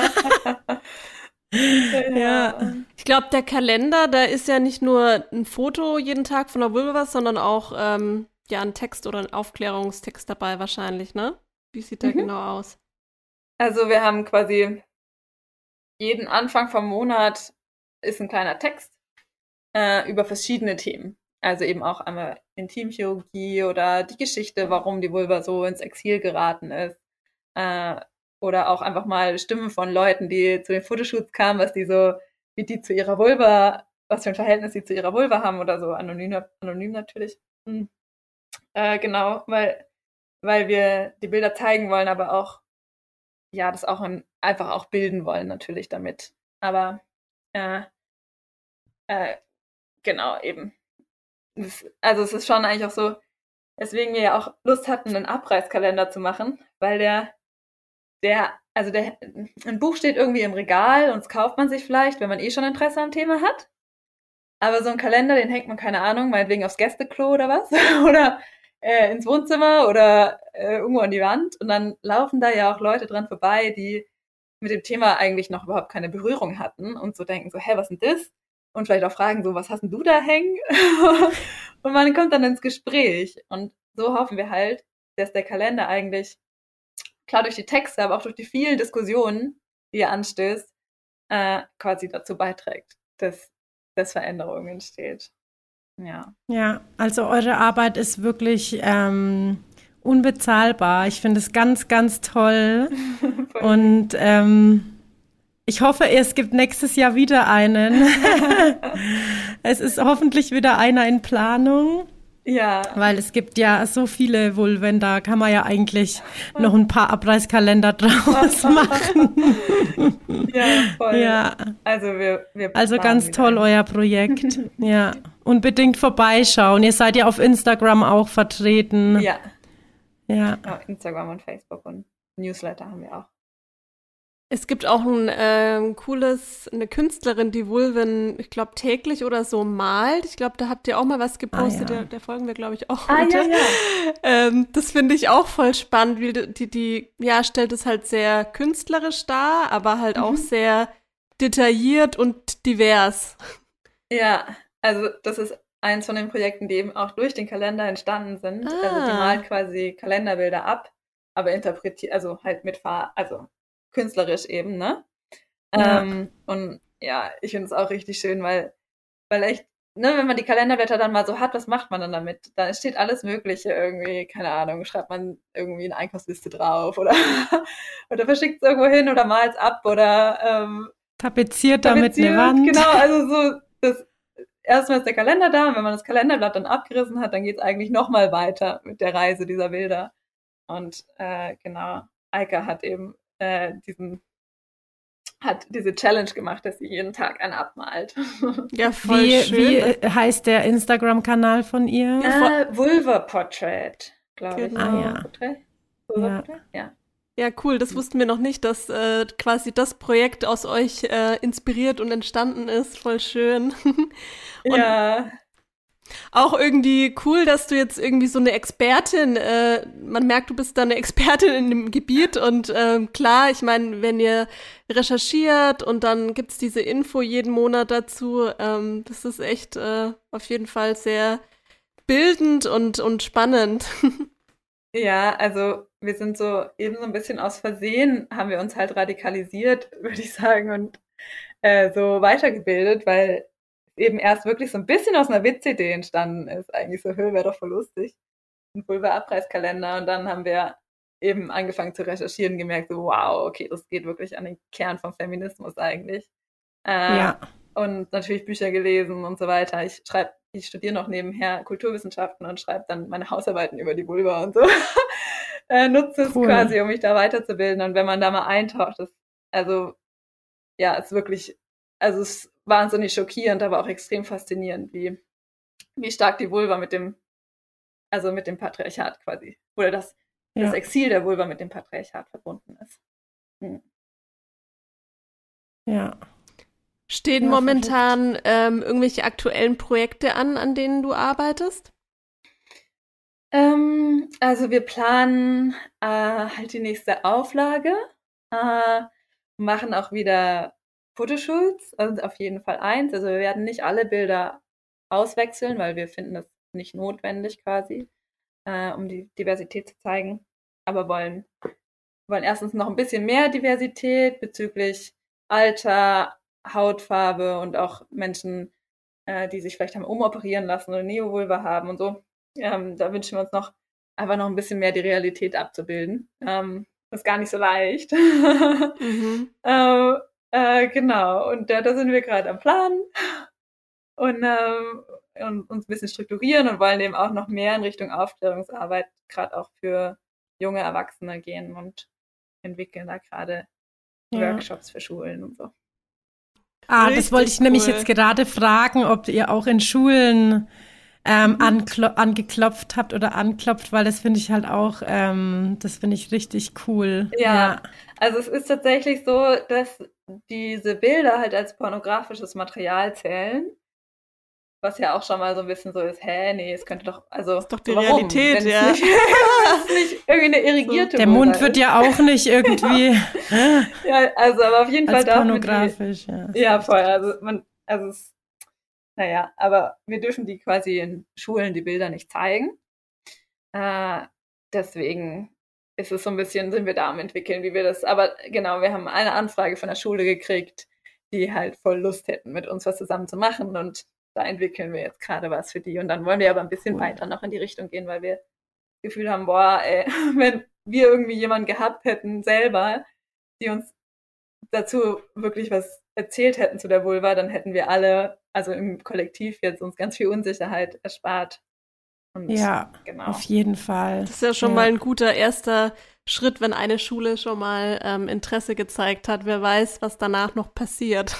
Ja.
ich glaube, der Kalender, da ist ja nicht nur ein Foto jeden Tag von der Vulva, sondern auch ähm, ja ein Text oder ein Aufklärungstext dabei wahrscheinlich, ne? Wie sieht der
Mhm.
genau aus?
Also wir haben quasi jeden Anfang vom Monat ist ein kleiner Text äh, über verschiedene Themen. Also eben auch einmal Intimchirurgie oder die Geschichte, warum die Vulva so ins Exil geraten ist. Äh, oder auch einfach mal Stimmen von Leuten, die zu den Fotoshoots kamen, was die so, wie die zu ihrer Vulva, was für ein Verhältnis sie zu ihrer Vulva haben oder so, anonym, anonym natürlich. Hm. Äh, genau, weil, weil wir die Bilder zeigen wollen, aber auch ja, das auch in, einfach auch bilden wollen natürlich damit. Aber äh, äh, genau, eben. Das, also es ist schon eigentlich auch so, weswegen wir ja auch Lust hatten, einen Abreißkalender zu machen, weil der, der, also der, ein Buch steht irgendwie im Regal und das kauft man sich vielleicht, wenn man eh schon Interesse am Thema hat. Aber so ein Kalender, den hängt man, keine Ahnung, meinetwegen aufs Gästeklo oder was, oder äh, ins Wohnzimmer oder äh, irgendwo an die Wand. Und dann laufen da ja auch Leute dran vorbei, die mit dem Thema eigentlich noch überhaupt keine Berührung hatten und so denken so, hä, was ist denn das? Und vielleicht auch fragen so, was hast denn du da hängen? Und man kommt dann ins Gespräch. Und so hoffen wir halt, dass der Kalender eigentlich, klar durch die Texte, aber auch durch die vielen Diskussionen, die er anstößt, äh, quasi dazu beiträgt, dass, dass Veränderung entsteht. Ja.
Ja, also eure Arbeit ist wirklich ähm, unbezahlbar. Ich finde es ganz, ganz toll. Und ähm, ich hoffe, es gibt nächstes Jahr wieder einen. Es ist hoffentlich wieder einer in Planung.
Ja.
Weil es gibt ja so viele Vulven, da kann man ja eigentlich noch ein paar Abreißkalender draus machen.
Ja, voll.
Ja.
Also wir, wir
Also
planen
ganz
wieder
toll,
einen.
euer Projekt. Ja, unbedingt vorbeischauen. Ihr seid ja auf Instagram auch vertreten.
Ja,
Ja.
ja, Instagram und Facebook und Newsletter haben wir auch.
Es gibt auch ein ähm, cooles, eine Künstlerin, die Vulven, ich glaube, täglich oder so malt. Ich glaube, da habt ihr auch mal was gepostet,
Ah, ja.
der, der folgen wir, glaube ich, auch
Ah,
heute.
ja, ja.
Ähm, das finde ich auch voll spannend, wie die, die, die, ja, stellt es halt sehr künstlerisch dar, aber halt auch
Mhm.
sehr detailliert und divers.
Ja, also das ist eins von den Projekten, die eben auch durch den Kalender entstanden sind.
Ah.
Also die malt quasi Kalenderbilder ab, aber interpretiert, also halt mit Fahr, also künstlerisch eben, ne?
Ja.
Ähm, und ja, ich finde es auch richtig schön, weil, weil echt, ne, wenn man die Kalenderblätter dann mal so hat, was macht man dann damit? Da steht alles Mögliche irgendwie, keine Ahnung, schreibt man irgendwie eine Einkaufsliste drauf oder, oder verschickt es irgendwo hin oder malt es ab oder ähm,
Tapeziert damit eine
tapeziert.
Wand.
Genau, also so, das erstmal ist der Kalender da und wenn man das Kalenderblatt dann abgerissen hat, dann geht es eigentlich nochmal weiter mit der Reise dieser Bilder. Und äh, genau, Eike hat eben äh, diesen hat diese Challenge gemacht, dass sie jeden Tag einen abmalt.
Ja, voll
Wie,
schön.
wie äh, heißt der Instagram-Kanal von ihr?
Äh, Vulva Portrait, glaube ich.
Genau.
Ah, ja.
Portrait? Vulva
Ja.
Portrait? Ja.
Ja, cool. Das wussten wir noch nicht, dass äh, quasi das Projekt aus euch äh, inspiriert und entstanden ist. Voll schön. Und
Ja.
auch irgendwie cool, dass du jetzt irgendwie so eine Expertin, äh, man merkt, du bist da eine Expertin in dem Gebiet und ähm, klar, ich meine, wenn ihr recherchiert und dann gibt's diese Info jeden Monat dazu, ähm, das ist echt äh, auf jeden Fall sehr bildend und, und spannend.
Ja, also wir sind so eben so ein bisschen aus Versehen, haben wir uns halt radikalisiert, würde ich sagen, und äh, so weitergebildet, weil es eben erst wirklich so ein bisschen aus einer Witzidee entstanden ist. Eigentlich so, Höhe wäre doch voll lustig. Ein Vulva-Abreißkalender. Und dann haben wir eben angefangen zu recherchieren und gemerkt, so wow, okay, das geht wirklich an den Kern vom Feminismus eigentlich. Äh,
Ja.
Und natürlich Bücher gelesen und so weiter. Ich schreibe, ich studiere noch nebenher Kulturwissenschaften und schreibe dann meine Hausarbeiten über die Vulva und so. äh, nutze es
Cool.
quasi, um mich da weiterzubilden. Und wenn man da mal eintaucht, ist, also, ja, ist wirklich, also es ist wahnsinnig schockierend, aber auch extrem faszinierend, wie, wie stark die Vulva mit dem, also mit dem Patriarchat quasi, oder das, das
Ja.
Exil der Vulva mit dem Patriarchat verbunden ist. Hm.
Ja.
Stehen
Ja,
momentan ähm, irgendwelche aktuellen Projekte an, an denen du arbeitest?
Ähm, also wir planen äh, halt die nächste Auflage, äh, machen auch wieder Fotoshoots, also auf jeden Fall eins. Also wir werden nicht alle Bilder auswechseln, weil wir finden das nicht notwendig quasi, äh, um die Diversität zu zeigen. Aber wollen, wollen erstens noch ein bisschen mehr Diversität bezüglich Alter, Hautfarbe und auch Menschen, äh, die sich vielleicht haben umoperieren lassen oder Neovulva haben und so. Ähm, da wünschen wir uns noch einfach noch ein bisschen mehr die Realität abzubilden. Ähm, ist gar nicht so leicht.
Mhm.
ähm, äh, genau, und da, da sind wir gerade am Planen und, ähm, und uns ein bisschen strukturieren und wollen eben auch noch mehr in Richtung Aufklärungsarbeit, gerade auch für junge Erwachsene gehen und entwickeln da gerade
Ja.
Workshops für Schulen und so.
Ah,
Richtig
das wollte ich nämlich
cool.
jetzt gerade fragen, ob ihr auch in Schulen ähm, anklo- angeklopft habt oder anklopft, weil das finde ich halt auch, ähm, das finde ich richtig cool.
Ja, also es ist tatsächlich so, dass diese Bilder halt als pornografisches Material zählen, was ja auch schon mal so ein bisschen so ist, hä, nee, es könnte doch, also
Ist doch die
so, warum?
Realität,
Wenn es
ja.
nicht, wenn es nicht irgendwie eine irrigierte
Der
Vulva
Mund wird
ist.
ja auch nicht irgendwie
Ja, also aber auf jeden Fall
als
darf man die,
pornografisch. Ja,
ja, voll, also man, also es, naja, aber wir dürfen die quasi in Schulen die Bilder nicht zeigen. Äh, deswegen ist es so ein bisschen, sind wir da am entwickeln, wie wir das, aber genau, wir haben eine Anfrage von der Schule gekriegt, die halt voll Lust hätten, mit uns was zusammen zu machen und da entwickeln wir jetzt gerade was für die und dann wollen wir aber ein bisschen
Cool.
weiter noch in die Richtung gehen, weil wir das Gefühl haben, boah, ey, wenn wir irgendwie jemanden gehabt hätten selber, die uns dazu wirklich was erzählt hätten zu der Vulva, dann hätten wir alle, also im Kollektiv jetzt uns ganz viel Unsicherheit erspart. Und
Ja,
genau.
auf jeden Fall.
Das ist ja schon
Ja.
mal ein guter erster Schritt, wenn eine Schule schon mal ähm, Interesse gezeigt hat. Wer weiß, was danach noch passiert.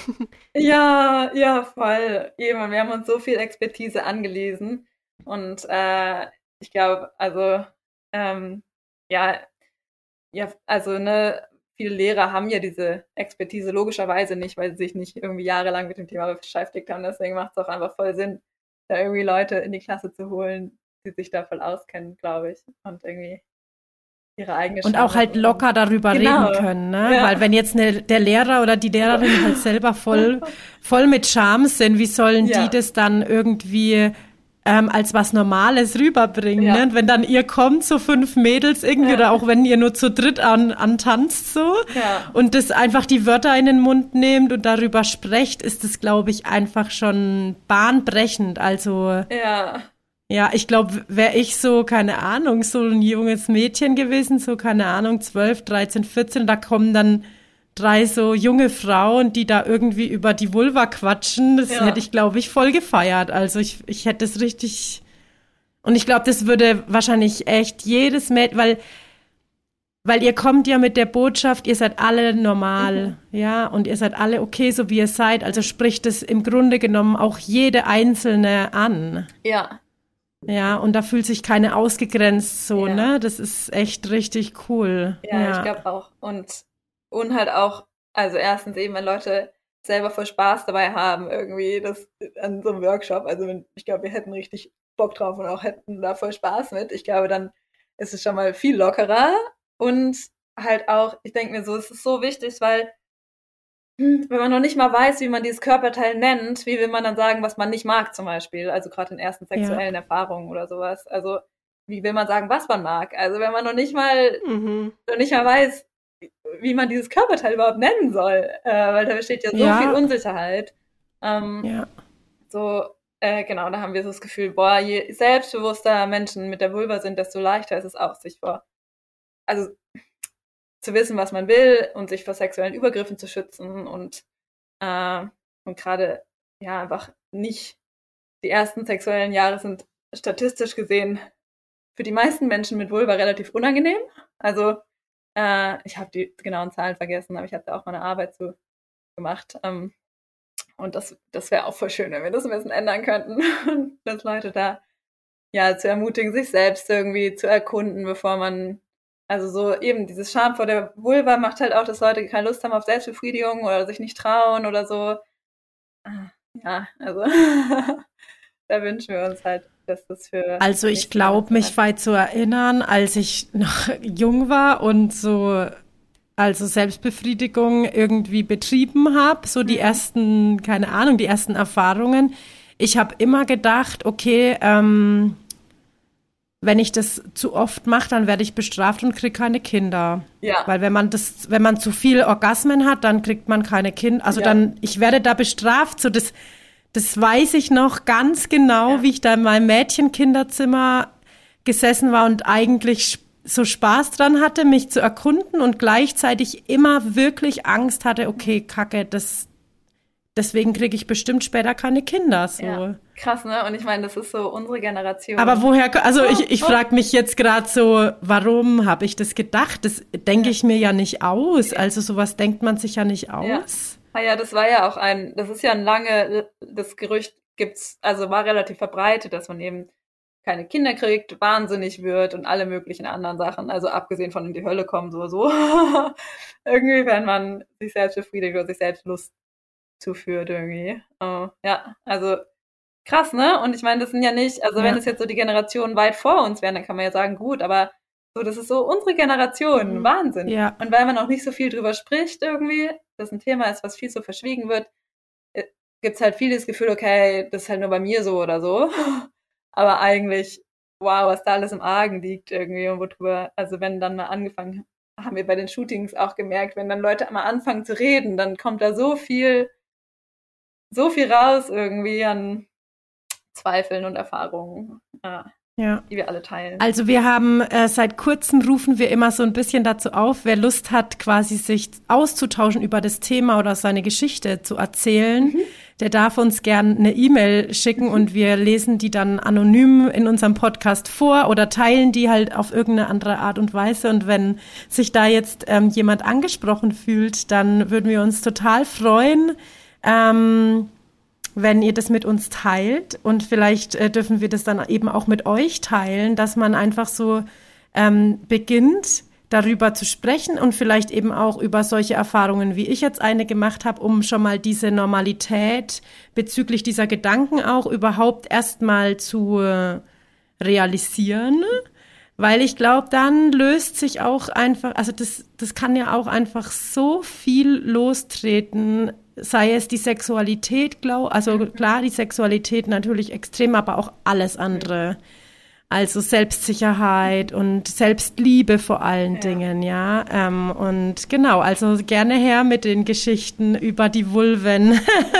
Ja, ja, voll. Eben, wir haben uns so viel Expertise angelesen und äh, ich glaube, also ähm, ja, ja, also ne, viele Lehrer haben ja diese Expertise logischerweise nicht, weil sie sich nicht irgendwie jahrelang mit dem Thema beschäftigt haben. Deswegen macht es auch einfach voll Sinn, da irgendwie Leute in die Klasse zu holen, die sich da voll auskennen, glaube ich, und irgendwie ihre eigene
Und auch
Charme
halt
und-
locker darüber
Genau.
reden können, ne?
Ja.
Weil wenn jetzt ne, der Lehrer oder die Lehrerin halt selber voll, voll mit Charme sind, wie sollen
Ja.
die das dann irgendwie ähm, als was Normales rüberbringen.
Ja.
Ne? Und wenn dann ihr kommt, so fünf Mädels irgendwie,
Ja.
oder auch wenn ihr nur zu dritt an, antanzt so
Ja.
und das einfach die Wörter in den Mund nehmt und darüber sprecht, ist das, glaube ich, einfach schon bahnbrechend. Also
Ja.
ja, ich glaube, wäre ich so, keine Ahnung, so ein junges Mädchen gewesen, so, keine Ahnung, zwölf, dreizehn, vierzehn, da kommen dann drei so junge Frauen, die da irgendwie über die Vulva quatschen, das
Ja.
hätte ich, glaube ich, voll gefeiert. Also ich, ich hätte es richtig, und ich glaube, das würde wahrscheinlich echt jedes Mädchen, weil, weil ihr kommt ja mit der Botschaft, ihr seid alle normal, mhm. ja, und ihr seid alle okay, so wie ihr seid, also spricht es im Grunde genommen auch jede Einzelne an.
Ja.
Ja, und da fühlt sich keine ausgegrenzt so,
Ja.
ne? Das ist echt richtig cool.
Ja,
Ja.
ich glaube auch. Und, und halt auch, also erstens eben, wenn Leute selber voll Spaß dabei haben, irgendwie das an so einem Workshop, also wenn, ich glaube, wir hätten richtig Bock drauf und auch hätten da voll Spaß mit. Ich glaube, dann ist es schon mal viel lockerer und halt auch, ich denke mir so, es ist so wichtig, weil wenn man noch nicht mal weiß, wie man dieses Körperteil nennt, wie will man dann sagen, was man nicht mag zum Beispiel, also gerade in ersten sexuellen ja. Erfahrungen oder sowas. Also wie will man sagen, was man mag? Also wenn man noch nicht mal mhm. noch nicht mal weiß, wie man dieses Körperteil überhaupt nennen soll, äh, weil da besteht ja so ja. viel Unsicherheit. Ähm, ja. So, äh, genau, da haben wir so das Gefühl, boah, je selbstbewusster Menschen mit der Vulva sind, desto leichter ist es auch, sich vor, also zu wissen, was man will und sich vor sexuellen Übergriffen zu schützen und, äh, und gerade, ja, einfach nicht, die ersten sexuellen Jahre sind statistisch gesehen für die meisten Menschen mit Vulva relativ unangenehm. Also, äh, ich habe die genauen Zahlen vergessen, aber ich habe da auch mal eine Arbeit zu gemacht. Ähm, und das, das wäre auch voll schön, wenn wir das ein bisschen ändern könnten. Dass Leute da, ja, zu ermutigen, sich selbst irgendwie zu erkunden, bevor man, also so eben dieses Scham vor der Vulva macht halt auch, dass Leute keine Lust haben auf Selbstbefriedigung oder sich nicht trauen oder so. Ja, also da wünschen wir uns halt, dass das für...
Also ich glaube, mich weit zu erinnern, als ich noch jung war und so, also Selbstbefriedigung irgendwie betrieben habe, so die mhm. ersten, keine Ahnung, die ersten Erfahrungen. Ich habe immer gedacht, okay, ähm, wenn ich das zu oft mache, dann werde ich bestraft und kriege keine Kinder. Ja. Weil wenn man das, wenn man zu viel Orgasmen hat, dann kriegt man keine Kinder. Also ja. dann, ich werde da bestraft. So das, das weiß ich noch ganz genau, ja. wie ich da in meinem Mädchenkinderzimmer gesessen war und eigentlich so Spaß dran hatte, mich zu erkunden und gleichzeitig immer wirklich Angst hatte, okay, Kacke, das deswegen kriege ich bestimmt später keine Kinder. So.
Ja, krass, ne? Und ich meine, das ist so unsere Generation.
Aber woher, also ich, ich frage mich jetzt gerade so, warum habe ich das gedacht? Das denke ich mir ja nicht aus. Also sowas denkt man sich ja nicht aus.
Ja. Ah ja, das war ja auch ein, das ist ja ein lange, das Gerücht gibt's, also war relativ verbreitet, dass man eben keine Kinder kriegt, wahnsinnig wird und alle möglichen anderen Sachen, also abgesehen von in die Hölle kommen, so, so. Irgendwie, wenn man sich selbst befriedigt oder sich selbst Lust zuführt irgendwie. Uh, ja, also krass, ne? Und ich meine, das sind ja nicht, also ja. wenn es jetzt so die Generationen weit vor uns wären, dann kann man ja sagen, gut, aber so, das ist so unsere Generation, mhm. Wahnsinn. Ja. Und weil man auch nicht so viel drüber spricht irgendwie, das ein Thema ist, was viel so verschwiegen wird, gibt's halt viel das Gefühl, okay, das ist halt nur bei mir so oder so. Aber eigentlich, wow, was da alles im Argen liegt irgendwie und worüber, also wenn dann mal angefangen, haben wir bei den Shootings auch gemerkt, wenn dann Leute mal anfangen zu reden, dann kommt da so viel so viel raus irgendwie an Zweifeln und Erfahrungen, ja, ja. die wir alle teilen.
Also wir haben, äh, seit kurzem rufen wir immer so ein bisschen dazu auf, wer Lust hat, quasi sich auszutauschen über das Thema oder seine Geschichte zu erzählen, mhm. der darf uns gern eine E-Mail schicken mhm. und wir lesen die dann anonym in unserem Podcast vor oder teilen die halt auf irgendeine andere Art und Weise. Und wenn sich da jetzt ähm, jemand angesprochen fühlt, dann würden wir uns total freuen, Ähm, wenn ihr das mit uns teilt und vielleicht äh, dürfen wir das dann eben auch mit euch teilen, dass man einfach so ähm, beginnt, darüber zu sprechen und vielleicht eben auch über solche Erfahrungen, wie ich jetzt eine gemacht habe, um schon mal diese Normalität bezüglich dieser Gedanken auch überhaupt erstmal zu äh, realisieren. Weil ich glaube, dann löst sich auch einfach, also das, das kann ja auch einfach so viel lostreten, sei es die Sexualität, glaub, also klar, die Sexualität natürlich extrem, aber auch alles andere. Also Selbstsicherheit und Selbstliebe vor allen ja. Dingen, ja. Ähm, und genau, also gerne her mit den Geschichten über die Vulven.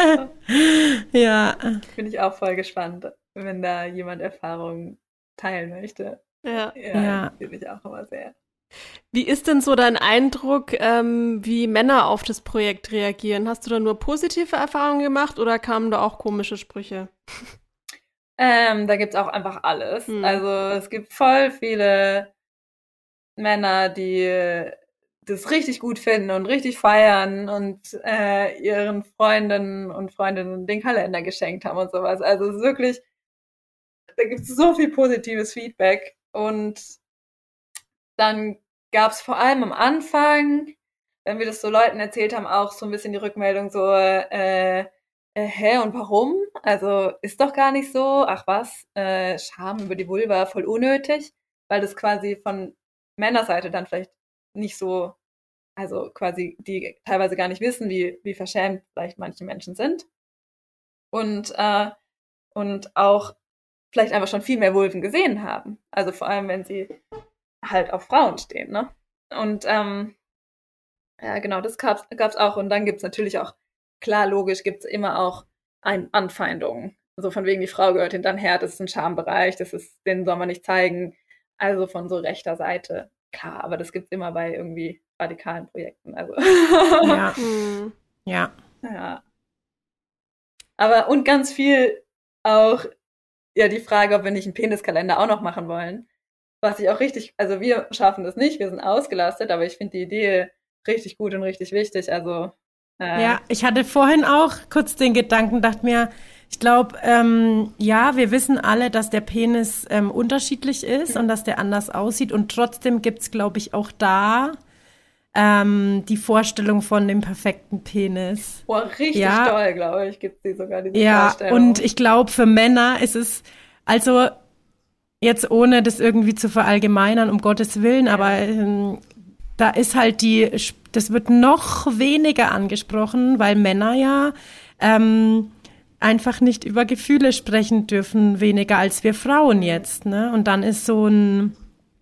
Ja.
Bin ich auch voll gespannt, wenn da jemand Erfahrungen teilen möchte.
Ja.
Ja,
ja.
Finde ich auch immer sehr.
Wie ist denn so dein Eindruck, ähm, wie Männer auf das Projekt reagieren? Hast du da nur positive Erfahrungen gemacht oder kamen da auch komische Sprüche?
Ähm, da gibt's auch einfach alles. Hm. Also es gibt voll viele Männer, die das richtig gut finden und richtig feiern und äh, ihren Freundinnen und Freundinnen den Kalender geschenkt haben und sowas. Also es ist wirklich, da gibt's so viel positives Feedback. Und dann gab's vor allem am Anfang, wenn wir das so Leuten erzählt haben, auch so ein bisschen die Rückmeldung so, äh, Äh, hä, und warum? Also, ist doch gar nicht so. Ach was, äh, Scham über die Vulva, voll unnötig, weil das quasi von Männerseite dann vielleicht nicht so, also quasi die teilweise gar nicht wissen, wie, wie verschämt vielleicht manche Menschen sind. Und, äh, und auch vielleicht einfach schon viel mehr Vulven gesehen haben. Also vor allem, wenn sie halt auf Frauen stehen, ne? Und, ähm, ja, genau, das gab's, gab's auch. Und dann gibt's natürlich auch klar, logisch gibt's immer auch ein Anfeindungen. Also von wegen, die Frau gehört hinter den Herd, das ist ein Schambereich, das ist, den soll man nicht zeigen. Also von so rechter Seite. Klar, aber das gibt's immer bei irgendwie radikalen Projekten. Also.
Ja. ja.
Ja. Aber und ganz viel auch, ja, die Frage, ob wir nicht einen Peniskalender auch noch machen wollen. Was ich auch richtig, also wir schaffen das nicht, wir sind ausgelastet, aber ich finde die Idee richtig gut und richtig wichtig. Also
ja, ich hatte vorhin auch kurz den Gedanken, dachte mir, ich glaube, ähm, ja, wir wissen alle, dass der Penis ähm, unterschiedlich ist und dass der anders aussieht. Und trotzdem gibt's, glaube ich, auch da ähm, die Vorstellung von dem perfekten Penis.
Boah, richtig
ja.
toll, glaube ich, gibt's die sogar, diese
ja,
Vorstellung.
Und ich glaube, für Männer ist es, also jetzt ohne das irgendwie zu verallgemeinern, um Gottes Willen, ja. aber ähm, da ist halt die, das wird noch weniger angesprochen, weil Männer ja ähm, einfach nicht über Gefühle sprechen dürfen, weniger als wir Frauen jetzt, ne? Und dann ist so ein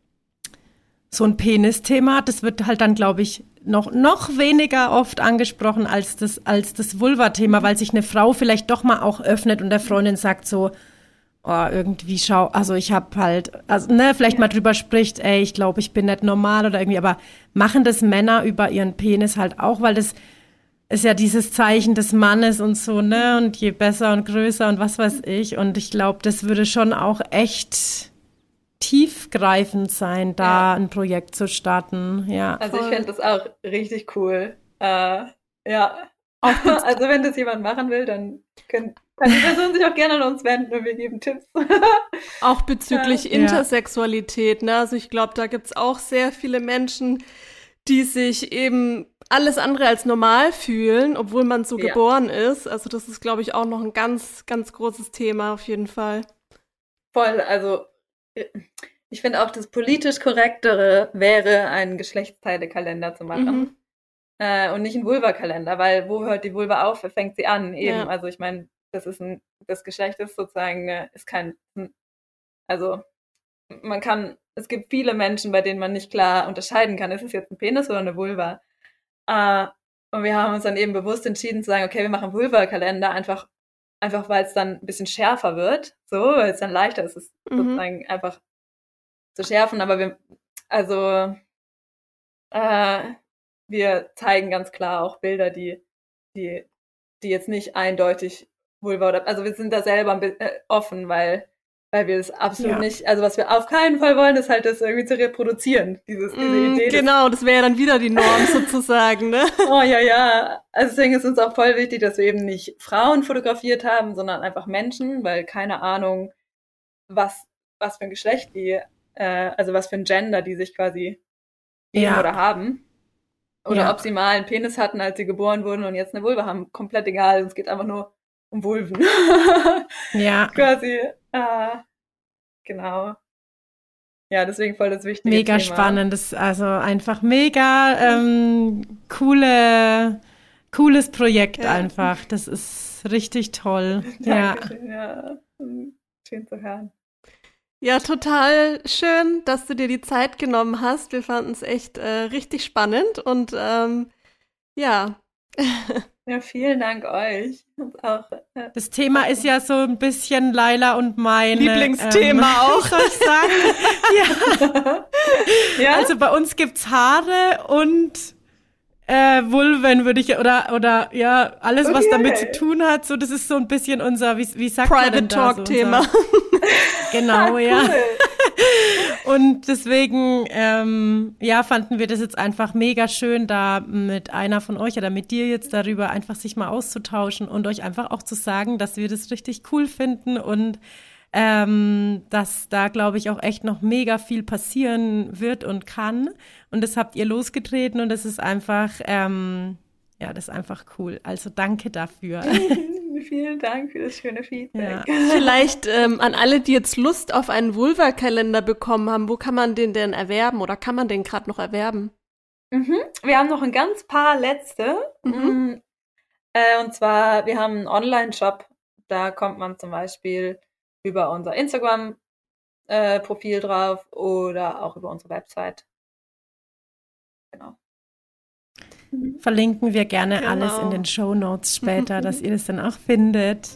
so ein Penis-Thema, das wird halt dann, glaube ich, noch noch weniger oft angesprochen als das als das Vulva-Thema, weil sich eine Frau vielleicht doch mal auch öffnet und der Freundin sagt so, oh, irgendwie schau, also ich hab halt, also ne, vielleicht ja. mal drüber spricht, ey, ich glaube, ich bin nicht normal oder irgendwie, aber machen das Männer über ihren Penis halt auch, weil das ist ja dieses Zeichen des Mannes und so, ne, und je besser und größer und was weiß ich, und ich glaube, das würde schon auch echt tiefgreifend sein, da ja. ein Projekt zu starten, ja.
Also ich fände das auch richtig cool, äh, ja, also wenn das jemand machen will, dann können Kann die Person sich auch gerne an uns wenden und wir geben Tipps.
Auch bezüglich ja. Intersexualität, ne? Also ich glaube, da gibt's auch sehr viele Menschen, die sich eben alles andere als normal fühlen, obwohl man so ja. geboren ist. Also das ist, glaube ich, auch noch ein ganz, ganz großes Thema auf jeden Fall.
Voll, also ich finde auch, das politisch Korrektere wäre, einen Geschlechtsteilekalender zu machen. Mhm. Äh, und nicht einen Vulva-Kalender, weil wo hört die Vulva auf, fängt sie an eben. Ja. Also ich meine, das ist ein, das Geschlecht ist sozusagen, ist kein, also man kann, es gibt viele Menschen, bei denen man nicht klar unterscheiden kann, ist es jetzt ein Penis oder eine Vulva? Uh, und wir haben uns dann eben bewusst entschieden zu sagen, okay, wir machen Vulva-Kalender, einfach, einfach weil es dann ein bisschen schärfer wird, so, weil es dann leichter ist, es mhm. sozusagen einfach zu schärfen, aber wir, also äh, wir zeigen ganz klar auch Bilder, die, die, die jetzt nicht eindeutig Vulva oder, also wir sind da selber ein bisschen offen, weil, weil wir es absolut ja. nicht, also was wir auf keinen Fall wollen, ist halt das irgendwie zu reproduzieren, dieses, diese mm, Idee.
Genau, das wäre ja dann wieder die Norm sozusagen, ne?
Oh ja, ja, also deswegen ist uns auch voll wichtig, dass wir eben nicht Frauen fotografiert haben, sondern einfach Menschen, weil keine Ahnung, was, was für ein Geschlecht die, äh, also was für ein Gender die sich quasi geben ja. oder haben. Oder ja. ob sie mal einen Penis hatten, als sie geboren wurden und jetzt eine Vulva haben, komplett egal, es geht einfach nur um Vulven.
Ja.
Quasi, äh, genau. Ja, deswegen voll das wichtige
Mega
Thema.
spannend, das ist also einfach mega ähm, coole cooles Projekt
Ja.
einfach. Das ist richtig toll.
Dankeschön, ja. Schön zu hören.
Ja, total schön, dass du dir die Zeit genommen hast. Wir fanden es echt äh, richtig spannend und ähm, ja.
Ja, vielen Dank euch. Und auch, äh,
Das Thema ist ja so ein bisschen Laila und mein
Lieblingsthema
ähm,
auch.
Soll ich sagen? Ja.
ja?
Also bei uns gibt's Haare und äh, Vulven, würde ich, oder, oder, ja, alles, was
Okay.
damit zu tun hat, so, das ist so ein bisschen unser, wie, wie sagt man
Private
denn da?
Talk-Thema.
So unser, genau,
Ah,
ja.
cool.
Und deswegen, ähm, ja, fanden wir das jetzt einfach mega schön, da mit einer von euch oder mit dir jetzt darüber einfach sich mal auszutauschen und euch einfach auch zu sagen, dass wir das richtig cool finden und ähm, dass da, glaube ich, auch echt noch mega viel passieren wird und kann. Und das habt ihr losgetreten und das ist einfach, ähm, ja, das ist einfach cool. Also danke dafür.
Vielen Dank für das schöne Feedback.
Ja.
Vielleicht ähm, an alle, die jetzt Lust auf einen Vulva-Kalender bekommen haben, wo kann man den denn erwerben oder kann man den gerade noch erwerben?
Mhm. Wir haben noch ein ganz paar letzte.
Mhm.
Mhm. Äh, und zwar, wir haben einen Online-Shop. Da kommt man zum Beispiel über unser Instagram-Profil äh, drauf oder auch über unsere Website. Genau.
Verlinken wir gerne
Genau.
alles in den Shownotes später, dass ihr das dann auch findet.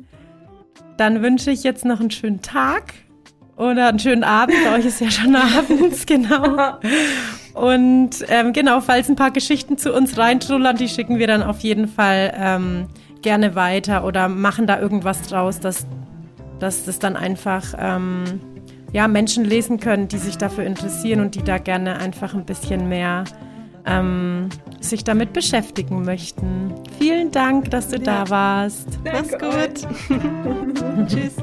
Dann wünsche ich jetzt noch einen schönen Tag oder einen schönen Abend. Bei euch ist ja schon abends, genau. Und ähm, genau, falls ein paar Geschichten zu uns reintrullern, die schicken wir dann auf jeden Fall ähm, gerne weiter oder machen da irgendwas draus, dass, dass das dann einfach ähm, ja, Menschen lesen können, die sich dafür interessieren und die da gerne einfach ein bisschen mehr ähm, sich damit beschäftigen möchten. Vielen Dank, dass du
Ja.
da warst.
Mach's
Danke
gut. Tschüss.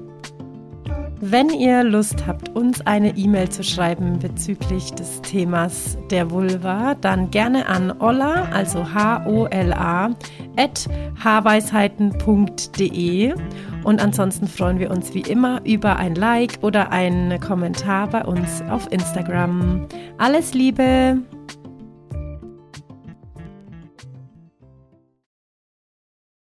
Wenn ihr Lust habt, uns eine E-Mail zu schreiben bezüglich des Themas der Vulva, dann gerne an Ola, also H O L A, at haarweisheiten punkt de. Und ansonsten freuen wir uns wie immer über ein Like oder einen Kommentar bei uns auf Instagram. Alles Liebe!